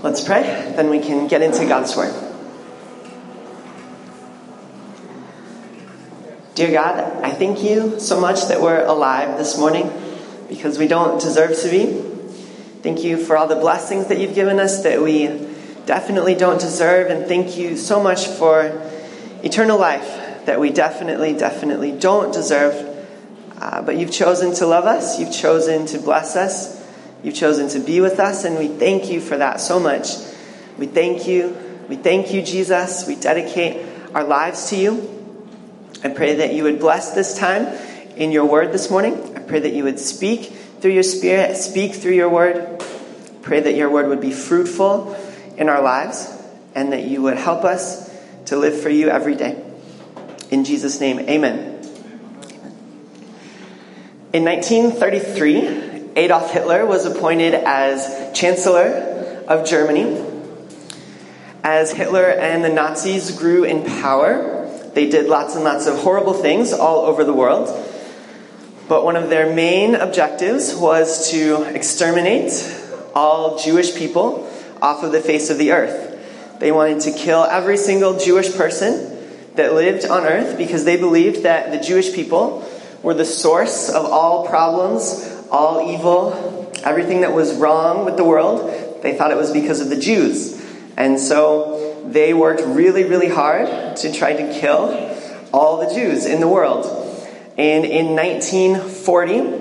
Let's pray, then we can get into God's Word. Dear God, I thank you so much that we're alive this morning because we don't deserve to be. Thank you for all the blessings that you've given us that we definitely don't deserve, and thank you so much for eternal life that we definitely don't deserve. But you've chosen to love us, you've chosen to bless us, you've chosen to be with us, and we thank you for that so much. We thank you, Jesus. We dedicate our lives to you. I pray that you would bless this time in your word this morning. I pray that you would speak through your Spirit, speak through your word. Pray that your word would be fruitful in our lives, and that you would help us to live for you every day. In Jesus' name, amen. In 1933, Adolf Hitler was appointed as Chancellor of Germany. As Hitler and the Nazis grew in power, they did lots and lots of horrible things all over the world. But one of their main objectives was to exterminate all Jewish people off of the face of the earth. They wanted to kill every single Jewish person that lived on earth because they believed that the Jewish people were the source of all problems, all evil, everything that was wrong with the world. They thought it was because of the Jews. And so they worked really hard to try to kill all the Jews in the world. And in 1940,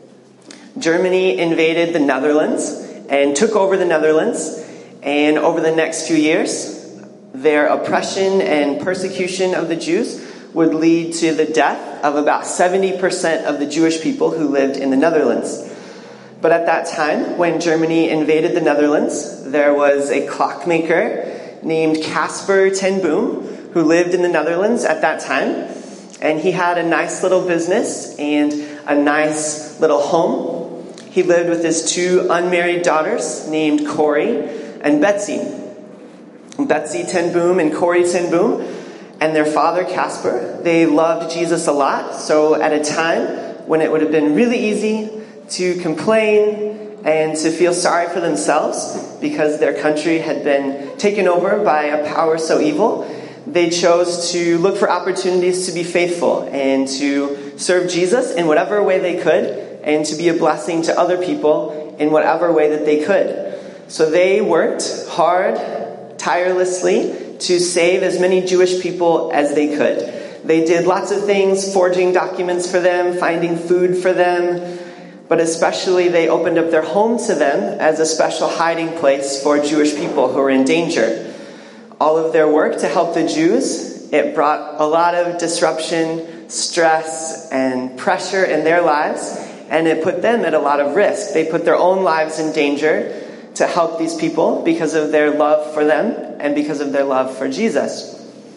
Germany invaded the Netherlands and took over the Netherlands. And over the next few years, their oppression and persecution of the Jews would lead to the death of about 70% of the Jewish people who lived in the Netherlands. But at that time, when Germany invaded the Netherlands, there was a clockmaker named Caspar ten Boom who lived in the Netherlands at that time. And he had a nice little business and a nice little home. He lived with his two unmarried daughters named Corrie and Betsy. Betsy ten Boom and Corrie ten Boom and their father Caspar, they loved Jesus a lot. So at a time when it would have been really easy to complain and to feel sorry for themselves because their country had been taken over by a power so evil, they chose to look for opportunities to be faithful and to serve Jesus in whatever way they could and to be a blessing to other people in whatever way that they could. So they worked hard, tirelessly, to save as many Jewish people as they could. They did lots of things, forging documents for them, finding food for them, but especially they opened up their home to them as a special hiding place for Jewish people who were in danger. All of their work to help the Jews, it brought a lot of disruption, stress, and pressure in their lives, and it put them at a lot of risk. They put their own lives in danger to help these people because of their love for them and because of their love for Jesus.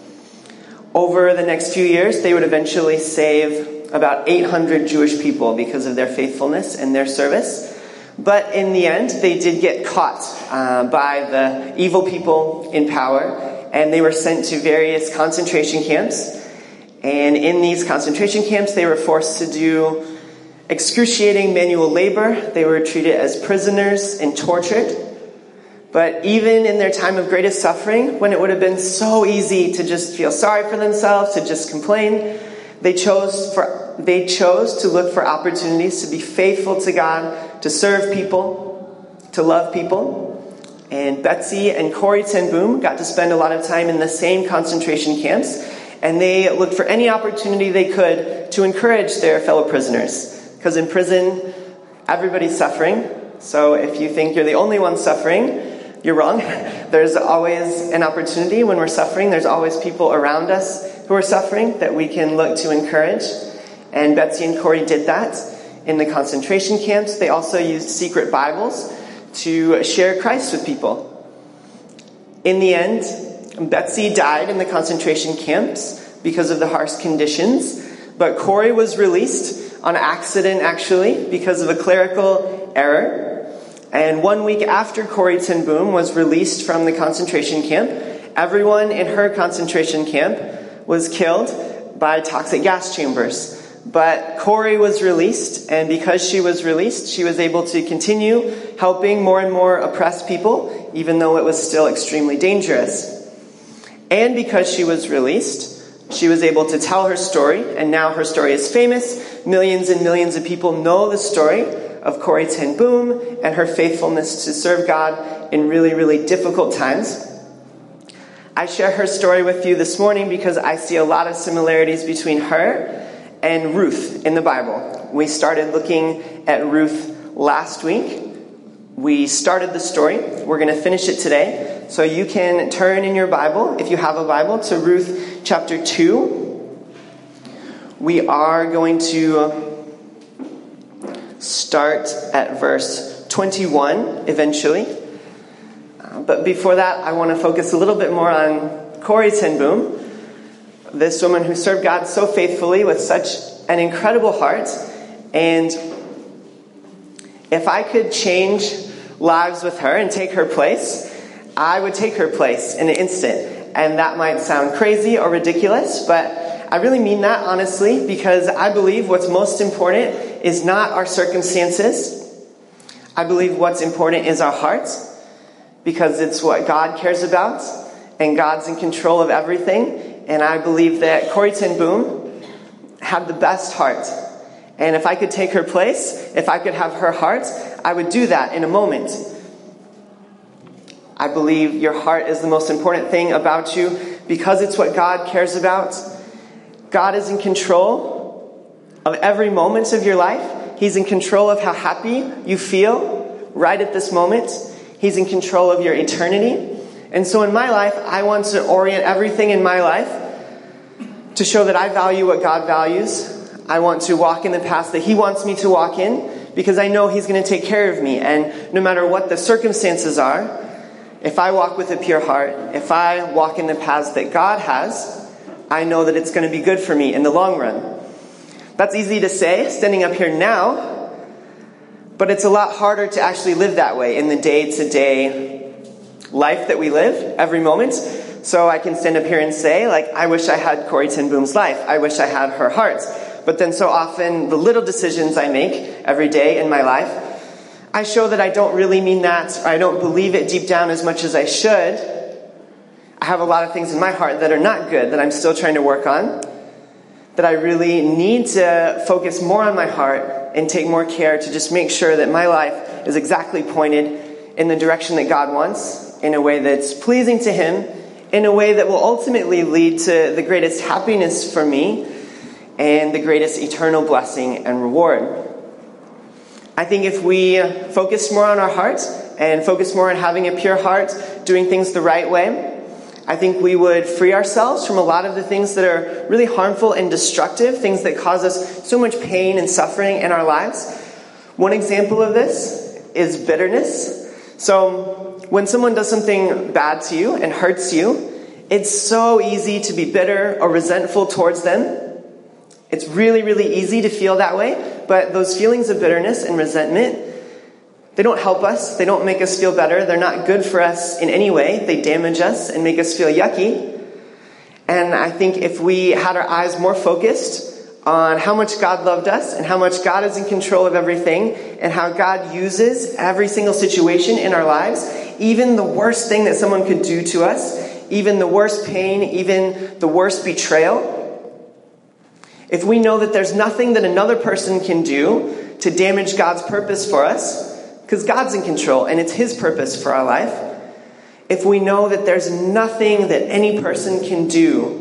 Over the next few years, they would eventually save about 800 Jewish people because of their faithfulness and their service. But in the end, they did get caught by the evil people in power, and they were sent to various concentration camps. And in these concentration camps, they were forced to do excruciating manual labor. They were treated as prisoners and tortured. But even in their time of greatest suffering, when it would have been so easy to just feel sorry for themselves, to just complain, they chose to look for opportunities to be faithful to God, to serve people, to love people. And Betsy and Corrie ten Boom got to spend a lot of time in the same concentration camps, and they looked for any opportunity they could to encourage their fellow prisoners. Because in prison, everybody's suffering. So if you think you're the only one suffering, you're wrong. There's always an opportunity when we're suffering. There's always people around us who are suffering that we can look to encourage. And Betsy and Corrie did that in the concentration camps. They also used secret Bibles to share Christ with people. In the end, Betsy died in the concentration camps because of the harsh conditions. But Corrie was released on accident, actually, because of a clerical error. And 1 week after Corrie ten Boom was released from the concentration camp, everyone in her concentration camp was killed by toxic gas chambers. But Corrie was released, and because she was released, she was able to continue helping more and more oppressed people, even though it was still extremely dangerous. And because she was released, she was able to tell her story, and now her story is famous. Millions and millions of people know the story of Corrie ten Boom and her faithfulness to serve God in really, really difficult times. I share her story with you this morning because I see a lot of similarities between her and Ruth in the Bible. We started looking at Ruth last week. We started the story. We're going to finish it today. So you can turn in your Bible, if you have a Bible, to Ruth chapter 2. We are going to start at verse 21 eventually. But before that, I want to focus a little bit more on Corrie ten Boom, this woman who served God so faithfully with such an incredible heart. And if I could change lives with her and take her place, I would take her place in an instant. And that might sound crazy or ridiculous, but I really mean that honestly, because I believe what's most important is not our circumstances. I believe what's important is our hearts, because it's what God cares about, and God's in control of everything. And I believe that Corrie ten Boom had the best heart. And if I could take her place, if I could have her heart, I would do that in a moment. I believe your heart is the most important thing about you because it's what God cares about. God is in control of every moment of your life. He's in control of how happy you feel right at this moment. He's in control of your eternity. And so in my life, I want to orient everything in my life to show that I value what God values. I want to walk in the path that He wants me to walk in because I know He's going to take care of me. And no matter what the circumstances are, if I walk with a pure heart, if I walk in the paths that God has, I know that it's going to be good for me in the long run. That's easy to say, standing up here now, but it's a lot harder to actually live that way in the day-to-day life that we live every moment. So I can stand up here and say, I wish I had Corrie ten Boom's life. I wish I had her heart. But then so often, the little decisions I make every day in my life, I show that I don't really mean that, or I don't believe it deep down as much as I should. I have a lot of things in my heart that are not good, that I'm still trying to work on, that I really need to focus more on my heart and take more care to just make sure that my life is exactly pointed in the direction that God wants, in a way that's pleasing to Him, in a way that will ultimately lead to the greatest happiness for me and the greatest eternal blessing and reward. I think if we focus more on our hearts and focus more on having a pure heart, doing things the right way, I think we would free ourselves from a lot of the things that are really harmful and destructive, things that cause us so much pain and suffering in our lives. One example of this is bitterness. So when someone does something bad to you and hurts you, it's so easy to be bitter or resentful towards them. It's really, really easy to feel that way. But those feelings of bitterness and resentment, they don't help us. They don't make us feel better. They're not good for us in any way. They damage us and make us feel yucky. And I think if we had our eyes more focused on how much God loved us and how much God is in control of everything and how God uses every single situation in our lives, even the worst thing that someone could do to us, even the worst pain, even the worst betrayal, if we know that there's nothing that another person can do to damage God's purpose for us, because God's in control and it's His purpose for our life, if we know that there's nothing that any person can do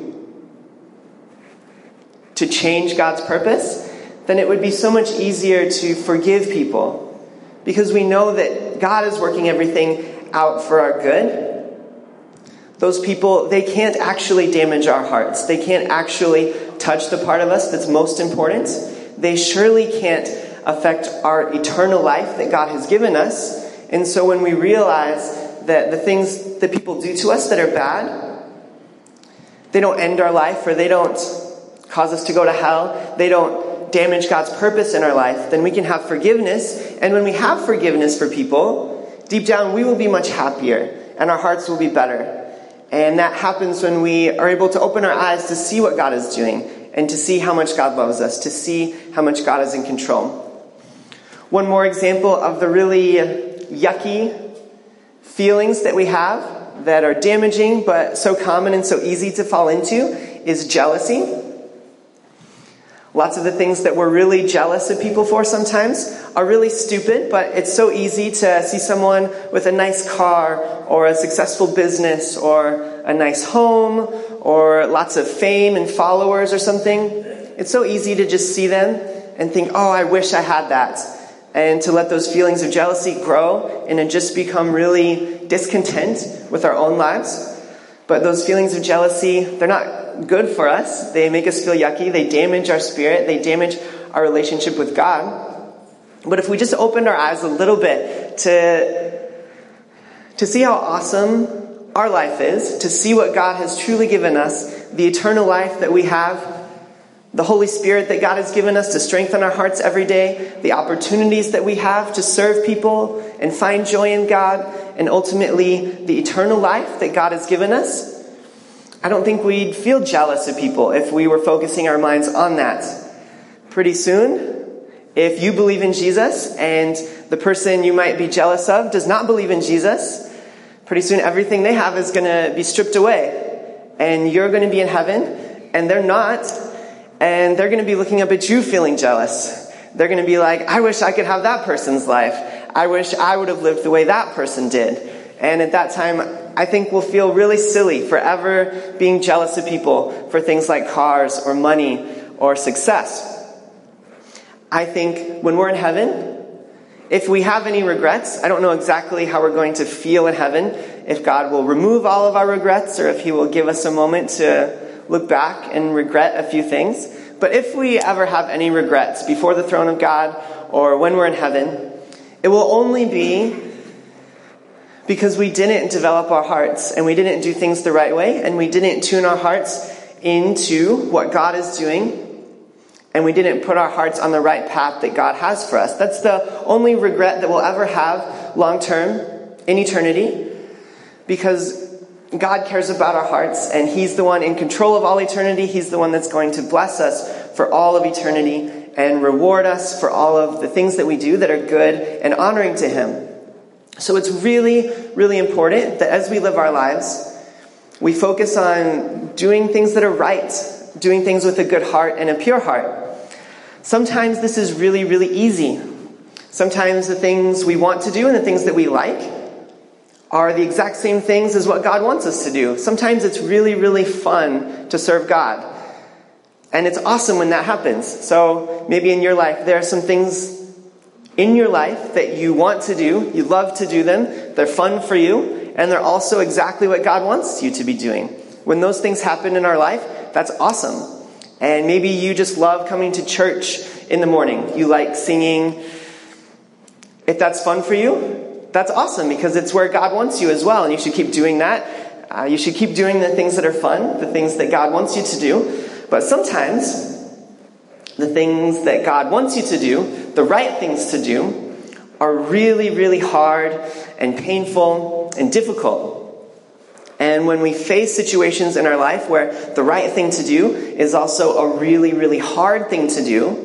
to change God's purpose, then it would be so much easier to forgive people, because we know that God is working everything out for our good. Those people, they can't actually damage our hearts. They can't actually touch the part of us that's most important. They surely can't affect our eternal life that God has given us. And so when we realize that the things that people do to us that are bad, they don't end our life, or they don't cause us to go to hell, they don't damage God's purpose in our life, then we can have forgiveness. And when we have forgiveness for people, deep down we will be much happier and our hearts will be better. And that happens when we are able to open our eyes to see what God is doing and to see how much God loves us, to see how much God is in control. One more example of the really yucky feelings that we have that are damaging but so common and so easy to fall into is jealousy. Lots of the things that we're really jealous of people for sometimes are really stupid, but it's so easy to see someone with a nice car or a successful business or a nice home or lots of fame and followers or something. It's so easy to just see them and think, oh, I wish I had that. And to let those feelings of jealousy grow and to just become really discontent with our own lives. But those feelings of jealousy, they're not good for us. They make us feel yucky. They damage our spirit. They damage our relationship with God. But if we just opened our eyes a little bit to see how awesome our life is, to see what God has truly given us, the eternal life that we have, the Holy Spirit that God has given us to strengthen our hearts every day, the opportunities that we have to serve people and find joy in God, and ultimately the eternal life that God has given us, I don't think we'd feel jealous of people if we were focusing our minds on that. Pretty soon, if you believe in Jesus and the person you might be jealous of does not believe in Jesus, pretty soon everything they have is going to be stripped away. And you're going to be in heaven, and they're not. And they're going to be looking up at you feeling jealous. They're going to be like, I wish I could have that person's life. I wish I would have lived the way that person did. And at that time, I think we'll feel really silly forever being jealous of people for things like cars or money or success. I think when we're in heaven, if we have any regrets, I don't know exactly how we're going to feel in heaven, if God will remove all of our regrets or if he will give us a moment to look back and regret a few things. But if we ever have any regrets before the throne of God or when we're in heaven, it will only be because we didn't develop our hearts and we didn't do things the right way and we didn't tune our hearts into what God is doing and we didn't put our hearts on the right path that God has for us. That's the only regret that we'll ever have long term in eternity, because God cares about our hearts, and he's the one in control of all eternity. He's the one that's going to bless us for all of eternity and reward us for all of the things that we do that are good and honoring to him. So it's really, really important that as we live our lives, we focus on doing things that are right, doing things with a good heart and a pure heart. Sometimes this is really, really easy. Sometimes the things we want to do and the things that we like are the exact same things as what God wants us to do. Sometimes it's really, really fun to serve God. And it's awesome when that happens. So maybe in your life, there are some things in your life that you want to do. You love to do them. They're fun for you. And they're also exactly what God wants you to be doing. When those things happen in our life, that's awesome. And maybe you just love coming to church in the morning. You like singing. If that's fun for you, that's awesome, because it's where God wants you as well, and you should keep doing that. You should keep doing the things that are fun, the things that God wants you to do. But sometimes, the things that God wants you to do, the right things to do, are really, really hard and painful and difficult. And when we face situations in our life where the right thing to do is also a really, really hard thing to do,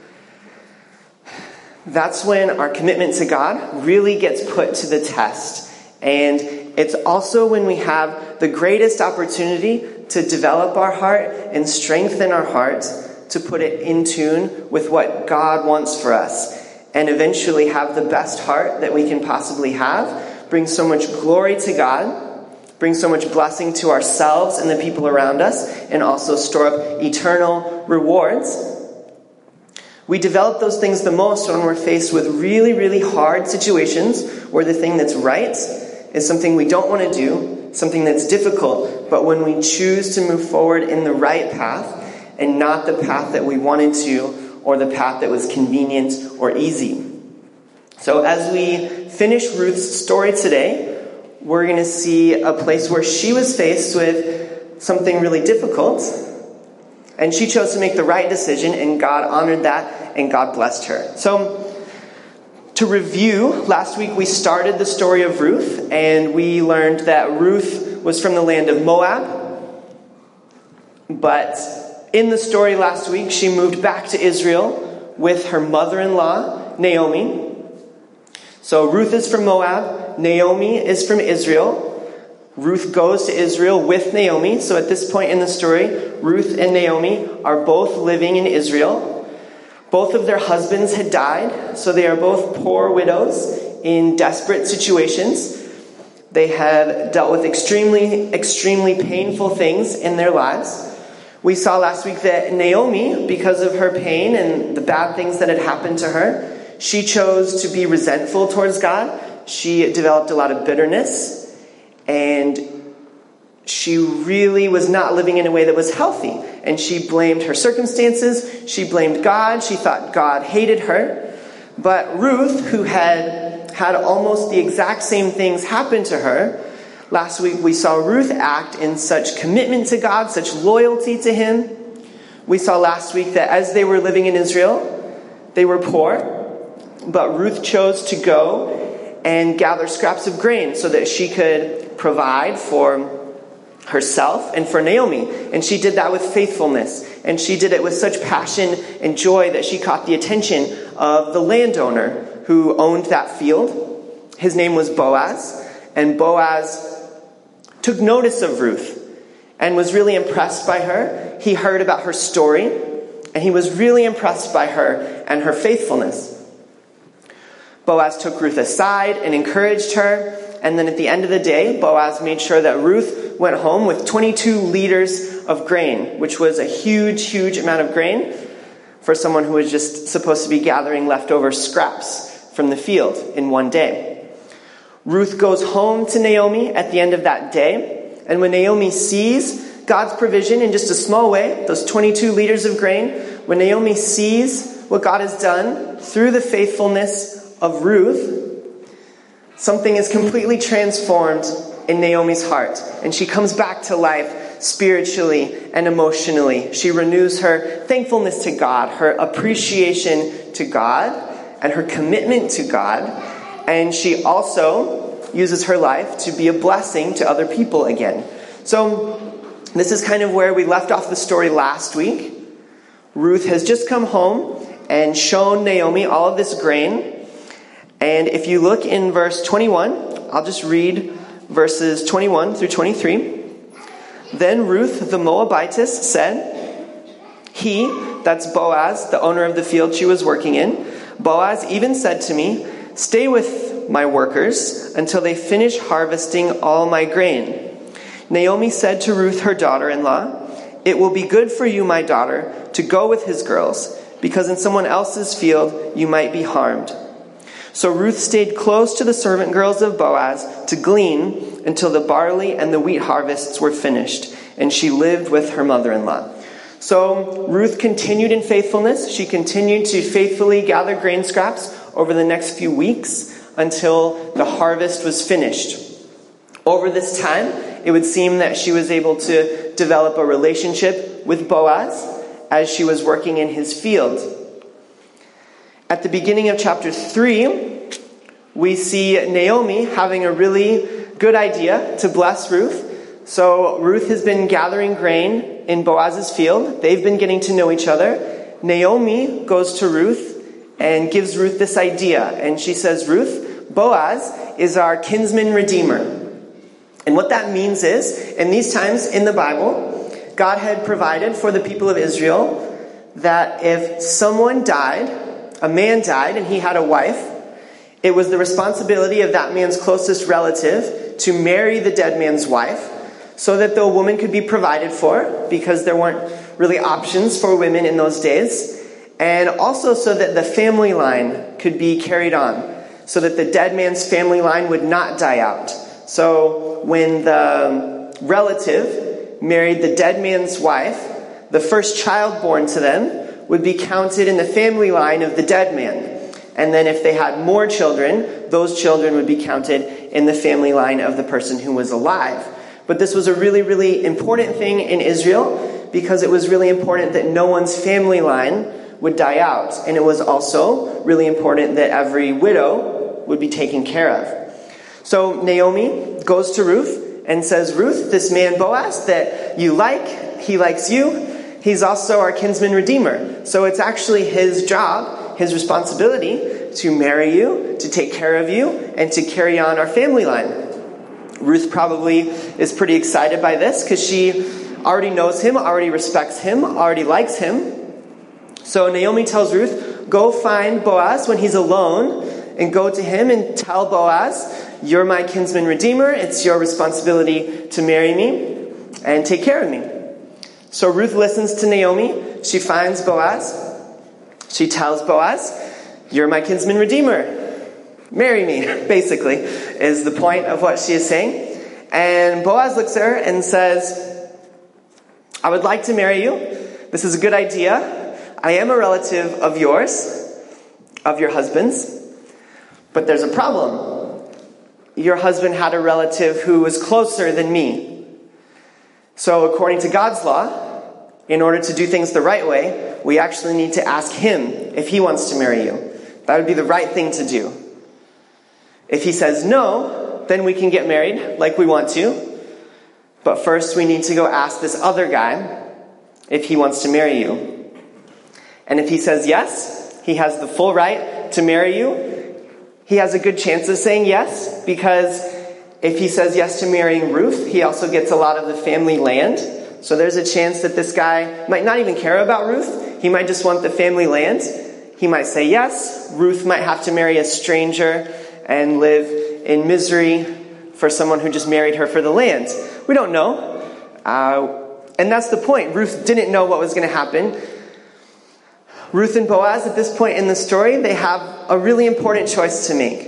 that's when our commitment to God really gets put to the test. And it's also when we have the greatest opportunity to develop our heart and strengthen our heart to put it in tune with what God wants for us. And eventually have the best heart that we can possibly have. Bring so much glory to God. Bring so much blessing to ourselves and the people around us. And also store up eternal rewards. We develop those things the most when we're faced with really, really hard situations where the thing that's right is something we don't want to do, something that's difficult, but when we choose to move forward in the right path and not the path that we wanted to or the path that was convenient or easy. So as we finish Ruth's story today, we're going to see a place where she was faced with something really difficult, and she chose to make the right decision, and God honored that, and God blessed her. So, to review, last week we started the story of Ruth, and we learned that Ruth was from the land of Moab, but In the story last week, she moved back to Israel with her mother-in-law, Naomi. So Ruth is from Moab, Naomi is from Israel. Ruth goes to Israel with Naomi. So at this point in the story, Ruth and Naomi are both living in Israel. Both of their husbands had died, so they are both poor widows in desperate situations. They had dealt with extremely painful things in their lives. We saw last week that Naomi, because of her pain and the bad things that had happened to her, she chose to be resentful towards God. She developed a lot of bitterness, and she really was not living in a way that was healthy. And she blamed her circumstances. She blamed God. She thought God hated her. But Ruth, who had almost the exact same things happen to her, last week we saw Ruth act in such commitment to God, such loyalty to Him. We saw last week that as they were living in Israel, they were poor, but Ruth chose to go and gather scraps of grain so that she could provide for herself and for Naomi. And she did that with faithfulness. And she did it with such passion and joy that she caught the attention of the landowner who owned that field. His name was Boaz. And Boaz took notice of Ruth and was really impressed by her. He heard about her story, and he was really impressed by her and her faithfulness. Boaz took Ruth aside and encouraged her. And then at the end of the day, Boaz made sure that Ruth went home with 22 liters of grain, which was a huge amount of grain for someone who was just supposed to be gathering leftover scraps from the field in one day. Ruth goes home to Naomi at the end of that day. And when Naomi sees God's provision in just a small way, those 22 liters of grain, when Naomi sees what God has done through the faithfulness of Ruth, something is completely transformed in Naomi's heart. And she comes back to life spiritually and emotionally. She renews her thankfulness to God, her appreciation to God, and her commitment to God. And she also uses her life to be a blessing to other people again. So this is kind of where we left off the story last week. Ruth has just come home and shown Naomi all of this grain. And if you look in verse 21, I'll just read verses 21 through 23. Then Ruth the Moabitess said, he, that's Boaz, the owner of the field she was working in, Boaz even said to me, stay with my workers until they finish harvesting all my grain. Naomi said to Ruth, her daughter-in-law, it will be good for you, my daughter, to go with his girls, because in someone else's field you might be harmed. So Ruth stayed close to the servant girls of Boaz to glean until the barley and the wheat harvests were finished, and she lived with her mother-in-law. So Ruth continued in faithfulness. She continued to faithfully gather grain scraps over the next few weeks until the harvest was finished. Over this time, it would seem that she was able to develop a relationship with Boaz as she was working in his field. At the beginning of chapter 3, we see Naomi having a really good idea to bless Ruth. So Ruth has been gathering grain in Boaz's field. They've been getting to know each other. Naomi goes to Ruth and gives Ruth this idea. And she says, Ruth, Boaz is our kinsman redeemer. And what that means is, in these times in the Bible, God had provided for the people of Israel that if someone died, a man died and he had a wife, it was the responsibility of that man's closest relative to marry the dead man's wife so that the woman could be provided for, because there weren't really options for women in those days, and also so that the family line could be carried on, so that the dead man's family line would not die out. So when the relative married the dead man's wife, the first child born to them would be counted in the family line of the dead man. And then if they had more children, those children would be counted in the family line of the person who was alive. But this was a really important thing in Israel, because it was really important that no one's family line would die out. And it was also really important that every widow would be taken care of. So Naomi goes to Ruth and says, Ruth, this man Boaz that you like, he likes you. he's also our kinsman redeemer. So it's actually his job, his responsibility to marry you, to take care of you, and to carry on our family line. Ruth probably is pretty excited by this because she already knows him, already respects him, already likes him. So Naomi tells Ruth, go find Boaz when he's alone and go to him and tell Boaz, you're my kinsman redeemer. It's your responsibility to marry me and take care of me. So Ruth listens to Naomi. She finds Boaz. She tells Boaz, you're my kinsman redeemer. Marry me, basically, is the point of what she is saying. And Boaz looks at her and says, I would like to marry you. This is a good idea. I am a relative of yours, of your husband's. But there's a problem. Your husband had a relative who was closer than me. So according to God's law, in order to do things the right way, we actually need to ask him if he wants to marry you. That would be the right thing to do. If he says no, then we can get married like we want to. But first we need to go ask this other guy if he wants to marry you. And if he says yes, he has the full right to marry you. He has a good chance of saying yes, because if he says yes to marrying Ruth, he also gets a lot of the family land. So there's a chance that this guy might not even care about Ruth. He might just want the family land. He might say yes. Ruth might have to marry a stranger and live in misery for someone who just married her for the land. We don't know. And that's the point. Ruth didn't know what was going to happen. Ruth and Boaz, at this point in the story, they have a really important choice to make.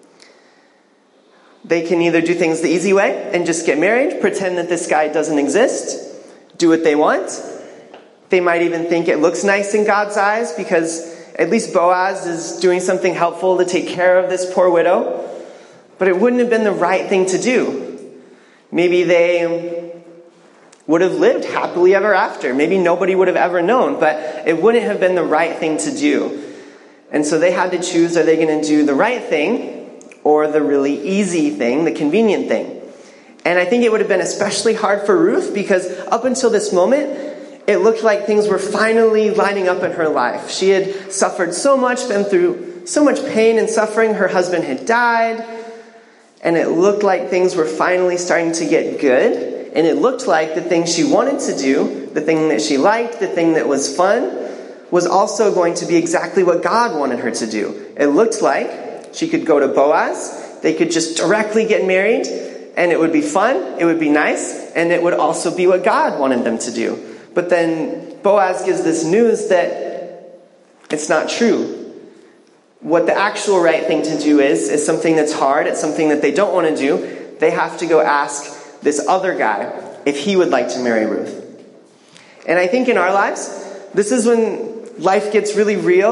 They can either do things the easy way and just get married, pretend that this guy doesn't exist, do what they want. They might even think it looks nice in God's eyes because at least Boaz is doing something helpful to take care of this poor widow. But it wouldn't have been the right thing to do. Maybe they would have lived happily ever after. Maybe nobody would have ever known, but it wouldn't have been the right thing to do. And so they had to choose, are they going to do the right thing or the really easy thing, the convenient thing? And I think it would have been especially hard for Ruth because up until this moment, it looked like things were finally lining up in her life. She had suffered so much, been through so much pain and suffering. Her husband had died, and it looked like things were finally starting to get good. And it looked like the thing she wanted to do, the thing that she liked, the thing that was fun, was also going to be exactly what God wanted her to do. It looked like she could go to Boaz, they could just directly get married, and it would be fun, it would be nice, and it would also be what God wanted them to do. But then Boaz gives this news that it's not true. What the actual right thing to do is something that's hard, it's something that they don't want to do. They have to go ask this other guy if he would like to marry Ruth. And I think in our lives, this is when life gets really real,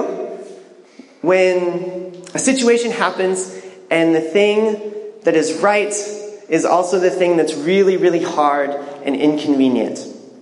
when a situation happens and the thing that is right is also the thing that's really, really hard and inconvenient.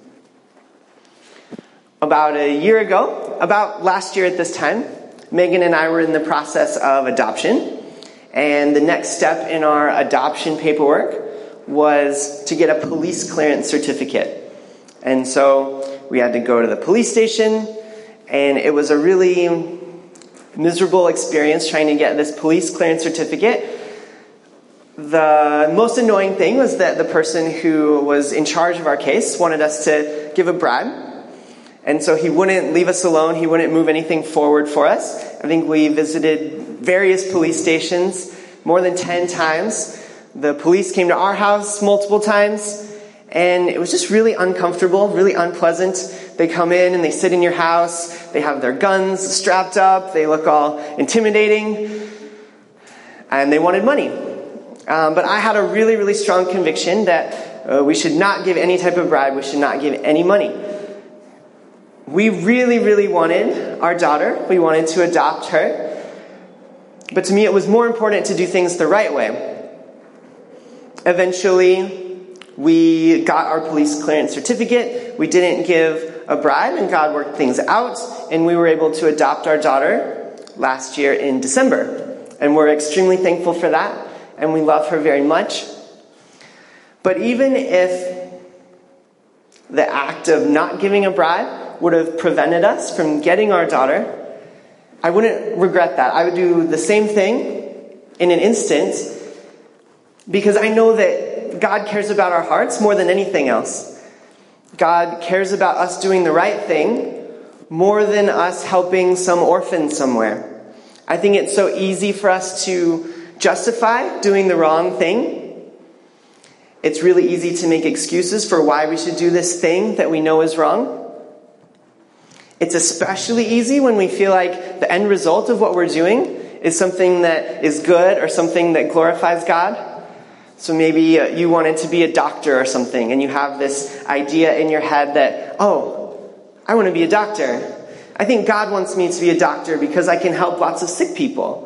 About a year ago, about last year at this time, Megan and I were in the process of adoption. And the next step in our adoption paperwork was to get a police clearance certificate. And so we had to go to the police station, and it was a really miserable experience trying to get this police clearance certificate. The most annoying thing was that the person who was in charge of our case wanted us to give a bribe. And so he wouldn't leave us alone. He wouldn't move anything forward for us. I think we visited various police stations more than 10 times. The police came to our house multiple times. And it was just really uncomfortable, really unpleasant. They come in and they sit in your house. They have their guns strapped up. They look all intimidating. And they wanted money. But I had a really, really strong conviction that we should not give any type of bribe. We should not give any money. We really, really wanted our daughter. We wanted to adopt her. But to me, it was more important to do things the right way. Eventually, we got our police clearance certificate. We didn't give a bribe, and God worked things out. And we were able to adopt our daughter last year in December. And we're extremely thankful for that. And we love her very much. But even if the act of not giving a bribe would have prevented us from getting our daughter, I wouldn't regret that. I would do the same thing in an instant, because I know that God cares about our hearts more than anything else. God cares about us doing the right thing more than us helping some orphan somewhere. I think it's so easy for us to justify doing the wrong thing. It's really easy to make excuses for why we should do this thing that we know is wrong. It's especially easy when we feel like the end result of what we're doing is something that is good or something that glorifies God. So maybe you wanted to be a doctor or something, and you have this idea in your head that, I want to be a doctor. I think God wants me to be a doctor because I can help lots of sick people.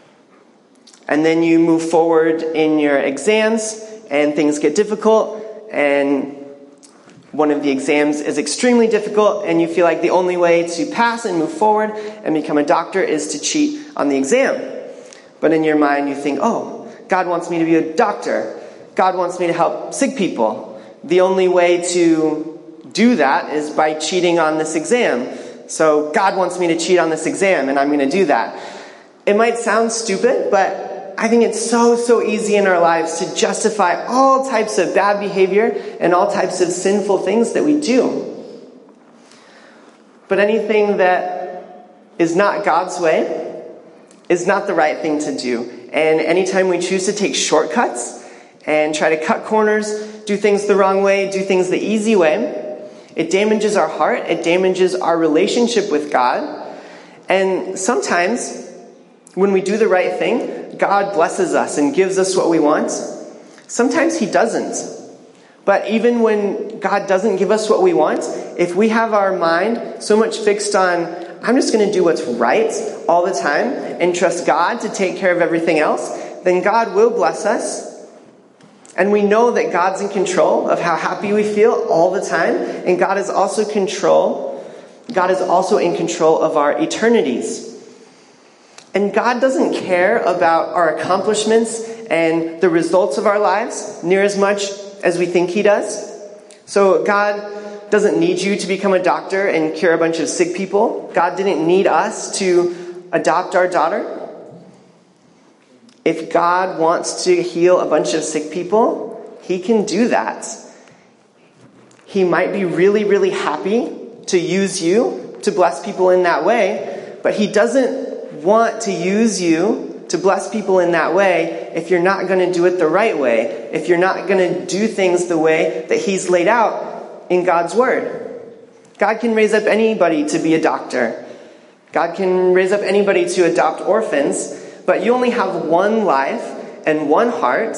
And then you move forward in your exams, and things get difficult, and one of the exams is extremely difficult, and you feel like the only way to pass and move forward and become a doctor is to cheat on the exam. But in your mind you think, God wants me to be a doctor. God wants me to help sick people. The only way to do that is by cheating on this exam. So God wants me to cheat on this exam, and I'm going to do that. It might sound stupid, but I think it's so easy in our lives to justify all types of bad behavior and all types of sinful things that we do. But anything that is not God's way is not the right thing to do. And anytime we choose to take shortcuts and try to cut corners, do things the wrong way, do things the easy way, it damages our heart, it damages our relationship with God. And sometimes, when we do the right thing, God blesses us and gives us what we want. Sometimes He doesn't. But even when God doesn't give us what we want, if we have our mind so much fixed on, I'm just going to do what's right all the time and trust God to take care of everything else, then God will bless us. And we know that God's in control of how happy we feel all the time, and God is also in control of our eternities. And God doesn't care about our accomplishments and the results of our lives near as much as we think He does. So God doesn't need you to become a doctor and cure a bunch of sick people. God didn't need us to adopt our daughter. If God wants to heal a bunch of sick people, He can do that. He might be really happy to use you to bless people in that way, but He doesn't want to use you to bless people in that way if you're not going to do it the right way, if you're not going to do things the way that He's laid out in God's Word. God can raise up anybody to be a doctor. God can raise up anybody to adopt orphans, but you only have one life and one heart,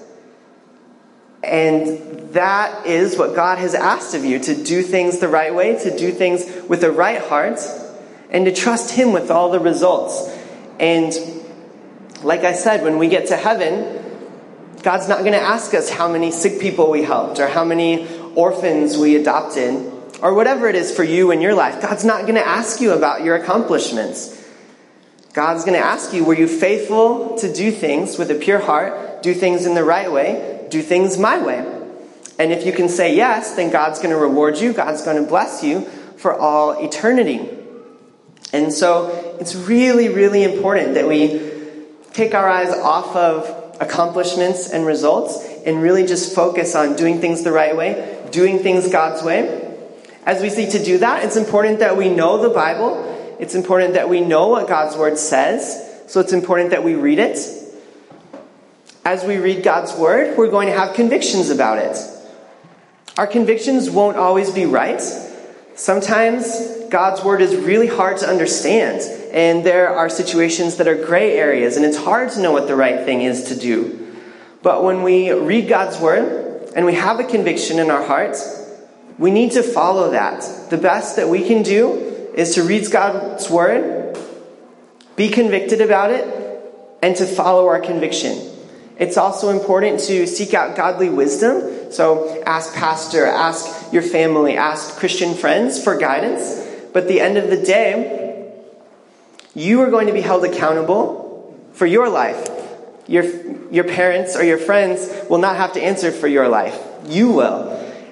and that is what God has asked of you, to do things the right way, to do things with the right heart, and to trust Him with all the results. And like I said, when we get to heaven, God's not going to ask us how many sick people we helped or how many orphans we adopted or whatever it is for you in your life. God's not going to ask you about your accomplishments. God's going to ask you, were you faithful to do things with a pure heart, do things in the right way, do things my way? And if you can say yes, then God's going to reward you. God's going to bless you for all eternity. And so it's really important that we take our eyes off of accomplishments and results and really just focus on doing things the right way, doing things God's way. As we seek to do that, it's important that we know the Bible. It's important that we know what God's Word says. So it's important that we read it. As we read God's Word, we're going to have convictions about it. Our convictions won't always be right. Sometimes God's Word is really hard to understand, and there are situations that are gray areas, and it's hard to know what the right thing is to do. But when we read God's Word, and we have a conviction in our hearts, we need to follow that. The best that we can do is to read God's Word, be convicted about it, and to follow our conviction. It's also important to seek out godly wisdom. So ask pastor, ask your family, ask Christian friends for guidance. But at the end of the day, you are going to be held accountable for your life. Your parents or your friends will not have to answer for your life. You will.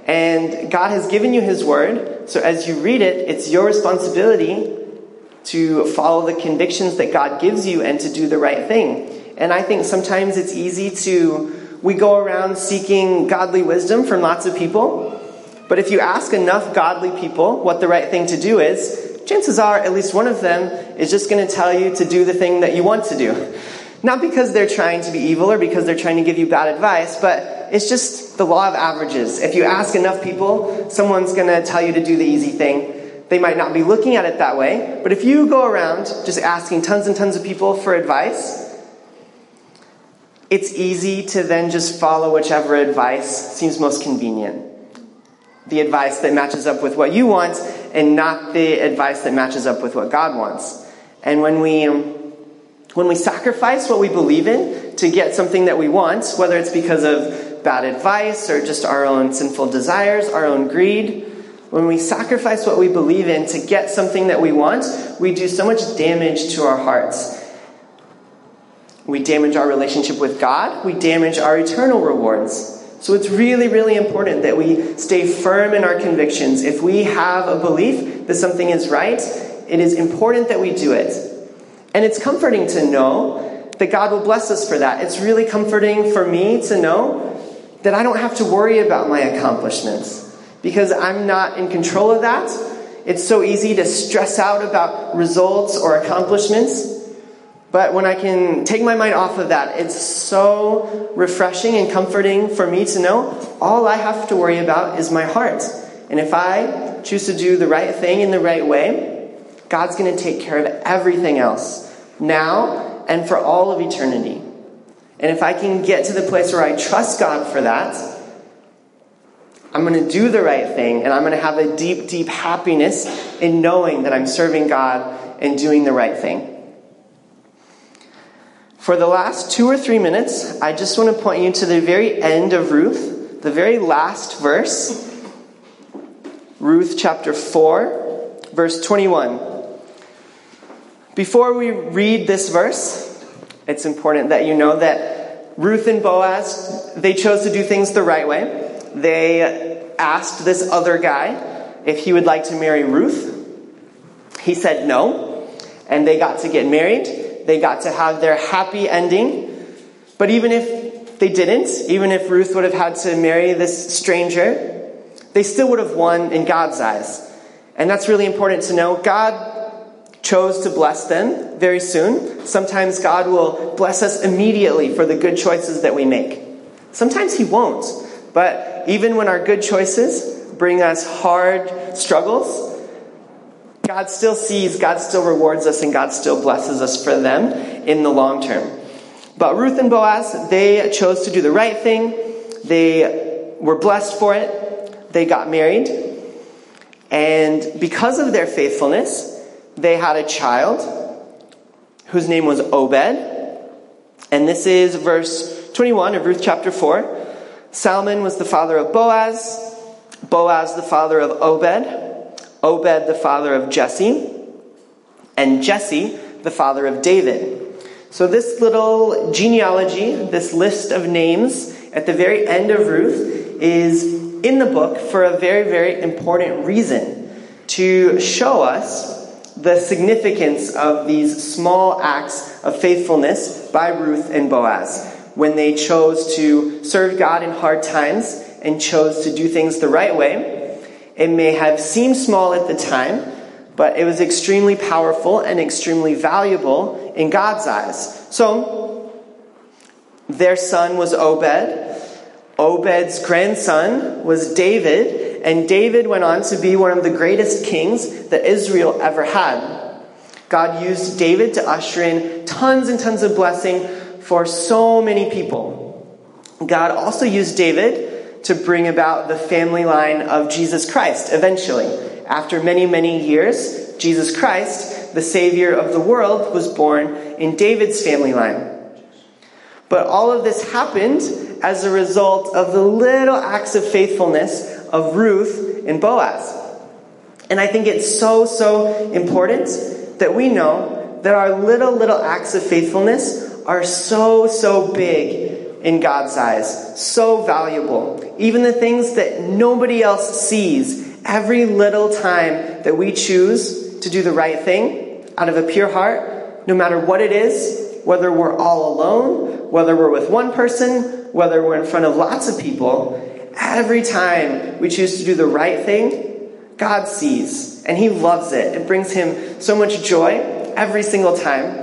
And God has given you his word, so as you read it, it's your responsibility to follow the convictions that God gives you and to do the right thing. And I think sometimes it's easy we go around seeking godly wisdom from lots of people, but if you ask enough godly people what the right thing to do is, chances are at least one of them is just going to tell you to do the thing that you want to do. Not because they're trying to be evil or because they're trying to give you bad advice, but it's just the law of averages. If you ask enough people, someone's going to tell you to do the easy thing. They might not be looking at it that way, but if you go around just asking tons and tons of people for advice, it's easy to then just follow whichever advice seems most convenient. The advice that matches up with what you want and not the advice that matches up with what God wants. And when we sacrifice what we believe in to get something that we want, whether it's because of bad advice or just our own sinful desires, our own greed, when we sacrifice what we believe in to get something that we want, we do so much damage to our hearts. We damage our relationship with God. We damage our eternal rewards. So it's really, really important that we stay firm in our convictions. If we have a belief that something is right, it is important that we do it. And it's comforting to know that God will bless us for that. It's really comforting for me to know that I don't have to worry about my accomplishments because I'm not in control of that. It's so easy to stress out about results or accomplishments. But when I can take my mind off of that, it's so refreshing and comforting for me to know all I have to worry about is my heart. And if I choose to do the right thing in the right way, God's going to take care of everything else, now and for all of eternity. And if I can get to the place where I trust God for that, I'm going to do the right thing, and I'm going to have a deep, deep happiness in knowing that I'm serving God and doing the right thing. For the last 2 or 3 minutes, I just want to point you to the very end of Ruth, the very last verse, Ruth chapter 4, verse 21. Before we read this verse, it's important that you know that Ruth and Boaz, they chose to do things the right way. They asked this other guy if he would like to marry Ruth. He said no, and they got to get married. They got to have their happy ending. But even if they didn't, even if Ruth would have had to marry this stranger, they still would have won in God's eyes. And that's really important to know. God chose to bless them very soon. Sometimes God will bless us immediately for the good choices that we make. Sometimes he won't. But even when our good choices bring us hard struggles, God still sees, God still rewards us, and God still blesses us for them in the long term. But Ruth and Boaz, they chose to do the right thing. They were blessed for it. They got married. And because of their faithfulness, they had a child whose name was Obed. And this is verse 21 of Ruth chapter 4. Salmon was the father of Boaz. Boaz the father of Obed. Obed the father of Jesse, and Jesse the father of David. So this little genealogy, this list of names at the very end of Ruth is in the book for a very, very important reason, to show us the significance of these small acts of faithfulness by Ruth and Boaz when they chose to serve God in hard times and chose to do things the right way. It may have seemed small at the time, but it was extremely powerful and extremely valuable in God's eyes. So, their son was Obed. Obed's grandson was David, and David went on to be one of the greatest kings that Israel ever had. God used David to usher in tons and tons of blessing for so many people. God also used David to bring about the family line of Jesus Christ eventually. After many, many years, Jesus Christ, the Savior of the world, was born in David's family line. But all of this happened as a result of the little acts of faithfulness of Ruth and Boaz. And I think it's so, so important that we know that our little acts of faithfulness are so, so big in God's eyes, so valuable. Even the things that nobody else sees, every little time that we choose to do the right thing out of a pure heart, no matter what it is, whether we're all alone, whether we're with one person, whether we're in front of lots of people, every time we choose to do the right thing, God sees, and He loves it. It brings Him so much joy every single time.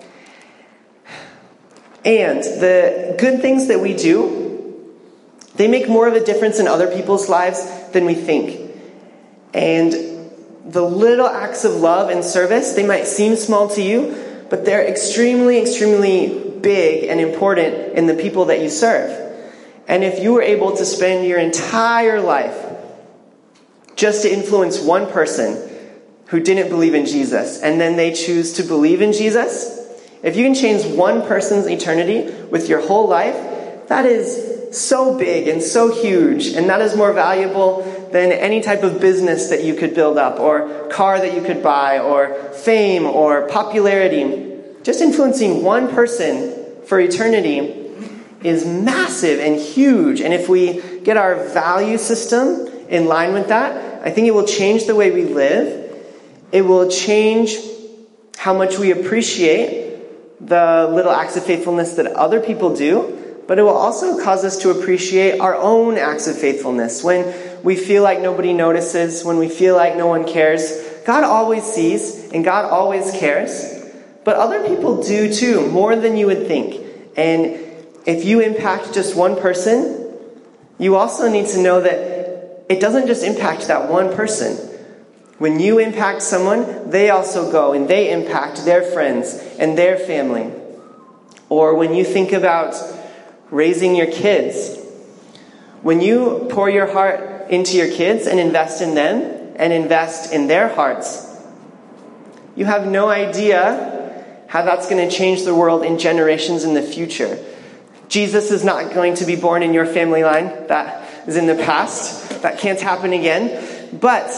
And the good things that we do, they make more of a difference in other people's lives than we think. And the little acts of love and service, they might seem small to you, but they're extremely, extremely big and important in the people that you serve. And if you were able to spend your entire life just to influence one person who didn't believe in Jesus, and then they choose to believe in Jesus, if you can change one person's eternity with your whole life, that is so big and so huge, and that is more valuable than any type of business that you could build up, or car that you could buy, or fame, or popularity. Just influencing one person for eternity is massive and huge, and if we get our value system in line with that, I think it will change the way we live. It will change how much we appreciate the little acts of faithfulness that other people do, but it will also cause us to appreciate our own acts of faithfulness. When we feel like nobody notices, when we feel like no one cares, God always sees and God always cares. But other people do too, more than you would think. And if you impact just one person, you also need to know that it doesn't just impact that one person. When you impact someone, they also go and they impact their friends and their family. Or when you think about raising your kids, when you pour your heart into your kids and invest in them and invest in their hearts, you have no idea how that's going to change the world in generations in the future. Jesus is not going to be born in your family line. That is in the past. That can't happen again. But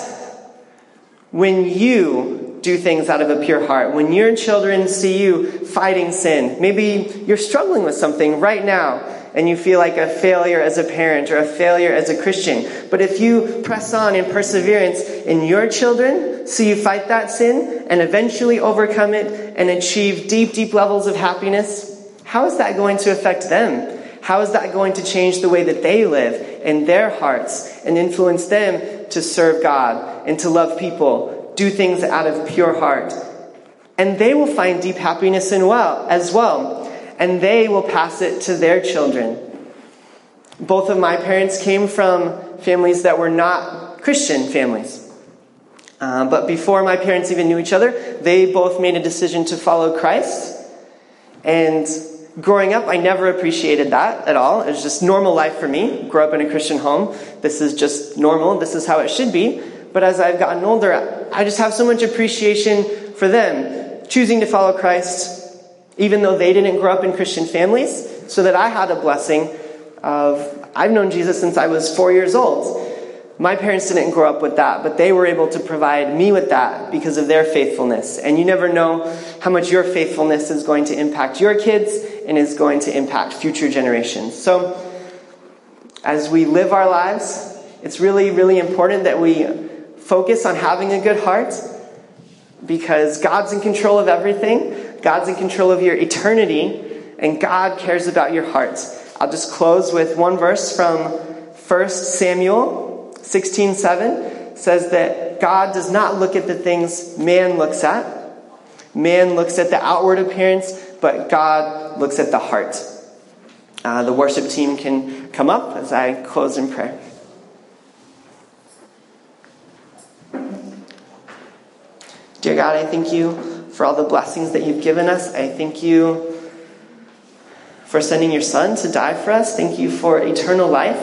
when you do things out of a pure heart, when your children see you fighting sin, maybe you're struggling with something right now and you feel like a failure as a parent or a failure as a Christian. But if you press on in perseverance and your children see you fight that sin and eventually overcome it and achieve deep, deep levels of happiness, how is that going to affect them? How is that going to change the way that they live in their hearts and influence them to serve God and to love people, do things out of pure heart? And they will find deep happiness as well. And they will pass it to their children. Both of my parents came from families that were not Christian families. But before my parents even knew each other, they both made a decision to follow Christ. And growing up, I never appreciated that at all. It was just normal life for me. Grew up in a Christian home. This is just normal. This is how it should be. But as I've gotten older, I just have so much appreciation for them choosing to follow Christ, even though they didn't grow up in Christian families, so that I had a blessing of, I've known Jesus since I was 4 years old. My parents didn't grow up with that, but they were able to provide me with that because of their faithfulness. And you never know how much your faithfulness is going to impact your kids and is going to impact future generations. So, as we live our lives, it's really, really important that we focus on having a good heart, because God's in control of everything. God's in control of your eternity, and God cares about your heart. I'll just close with one verse from 1 Samuel 16:7. Says that God does not look at the things man looks at. Man looks at the outward appearance, but God looks at the heart. The worship team can come up as I close in prayer. Dear God, I thank you for all the blessings that you've given us. I thank you for sending your Son to die for us. Thank you for eternal life.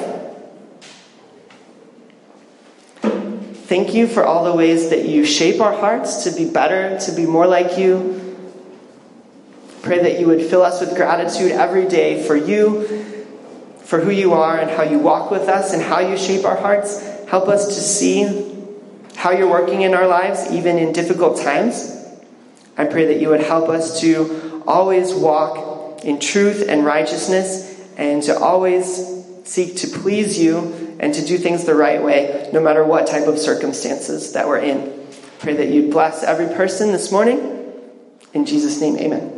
Thank you for all the ways that you shape our hearts to be better, to be more like you. Pray that you would fill us with gratitude every day for you, for who you are and how you walk with us and how you shape our hearts. Help us to see how you're working in our lives, even in difficult times. I pray that you would help us to always walk in truth and righteousness and to always seek to please you and to do things the right way, no matter what type of circumstances that we're in. Pray that you'd bless every person this morning. In Jesus' name, amen.